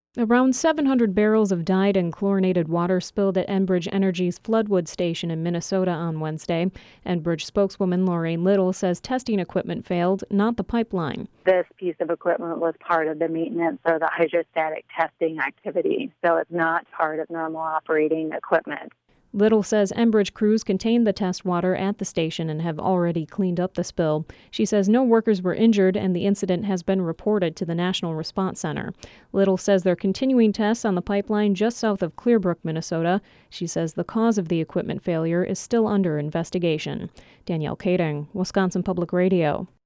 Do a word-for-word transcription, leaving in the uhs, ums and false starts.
Around seven hundred barrels of dyed and chlorinated water spilled at Enbridge Energy's Floodwood station in Minnesota on Wednesday. Enbridge spokeswoman Lorraine Little says testing equipment failed, not the pipeline. This piece of equipment was part of the maintenance or the hydrostatic testing activity, so it's not part of normal operating equipment. Little says Enbridge crews contained the test water at the station and have already cleaned up the spill. She says no workers were injured and the incident has been reported to the National Response Center. Little says they're continuing tests on the pipeline just south of Clearbrook, Minnesota. She says the cause of the equipment failure is still under investigation. Danielle Kading, Wisconsin Public Radio.